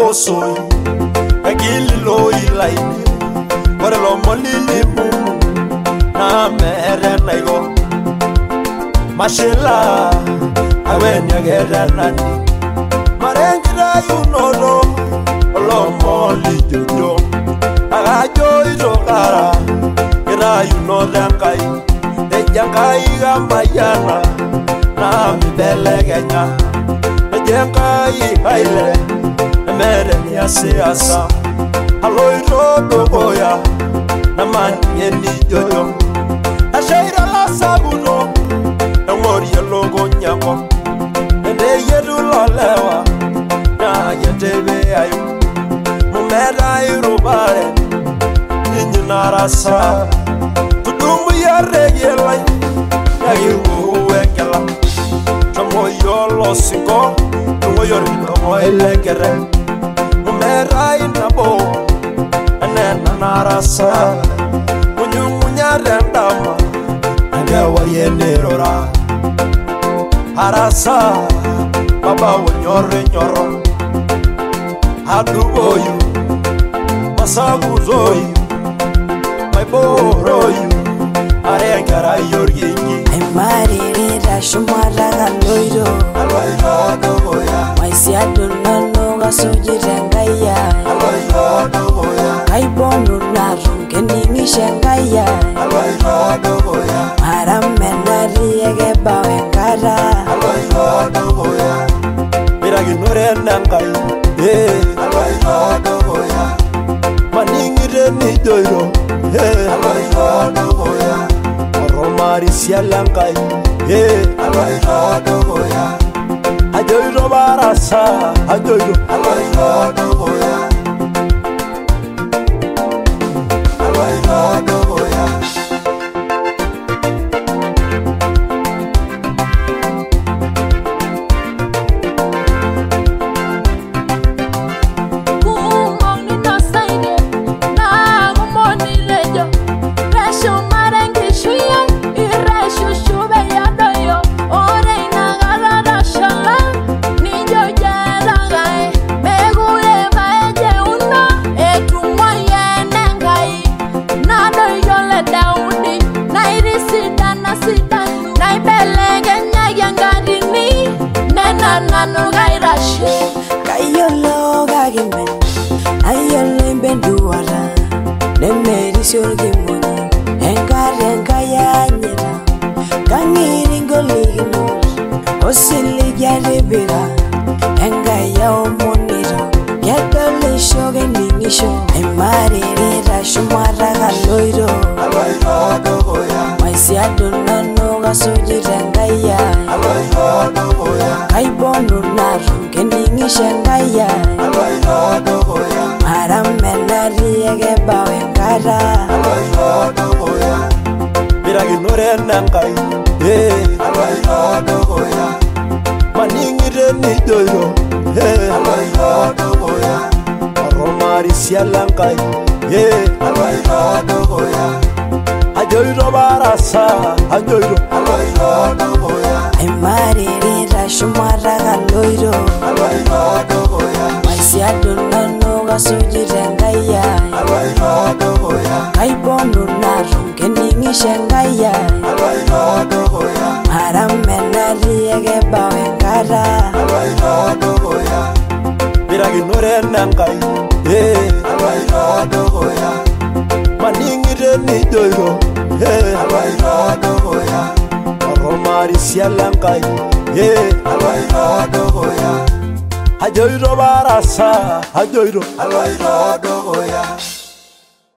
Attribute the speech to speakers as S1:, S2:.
S1: soi agili lo ilaini ore lo molili mu na mere naigo mashela awenya geranani marengira yunodo lo moli jojo agajo izokara ira yunodankai ejankai gamayana na mibelegenya ejankai haile mere ni siasa aloiro dogoya na manyeni jojo ashaira la sabuno ngori logo nyako ende yedu lolewa na yetebe ayu mumera irubare ninarasa tudumu ya regela ya yuwekela tomo yolo singo tomo yorino moilegere mumera inabo anena narasa munyumunya rendama ndewa yenerora arasa baba wonyore nyoro aduboyu masaguzoyu maiboroyu arengara yoryenyi
S2: aimarira shumara galoiro
S1: aloiro dogoya
S2: maisiadunano gasujirengaya
S1: aloiro dogoya
S2: kaibonu narungeningishengaya
S1: aloiro dogoya
S2: maramenariegebawengara
S1: aloiro dogoya miraginurenangai aloiro dogoya maningire nidoiro aloiro dogoya oromari sialangai aloiro dogoya ajoiro barasa ajoiro aloiro dogoya aloiro dogoya
S2: Kayolo gagimen ayolo benduara nemeri sorgimoni engayanyera kangiri ngoligino osili yarebera engaya omoniro yadole shoge ningisho emarira shumara galoiro
S1: aloiro dogoya
S2: maisiadunano gasujirengaya
S1: aloiro dogoya
S2: kaibonu narungeningishengaya
S1: aloiro dogoya
S2: maramenariegebawengara
S1: aloiro dogoya miraginurenangai aloiro dogoya maningire nidoiro aloiro dogoya oromari sialangai aloiro dogoya ajoiro barasa ajoiro aloiro dogoya
S2: aimarira shumara galoiro
S1: aloiro dogoya
S2: maisiadunano gasujirengaya
S1: aloiro dogoya
S2: kaibonu narungeningishengaya
S1: aloiro dogoya
S2: maramenariegebawengara
S1: aloiro dogoya miraginurenangai aloiro dogoya maningire nidoiro aloiro dogoya oromari sialangai aloiro dogoya ajoiro barasa ajoiro aloiro dogoya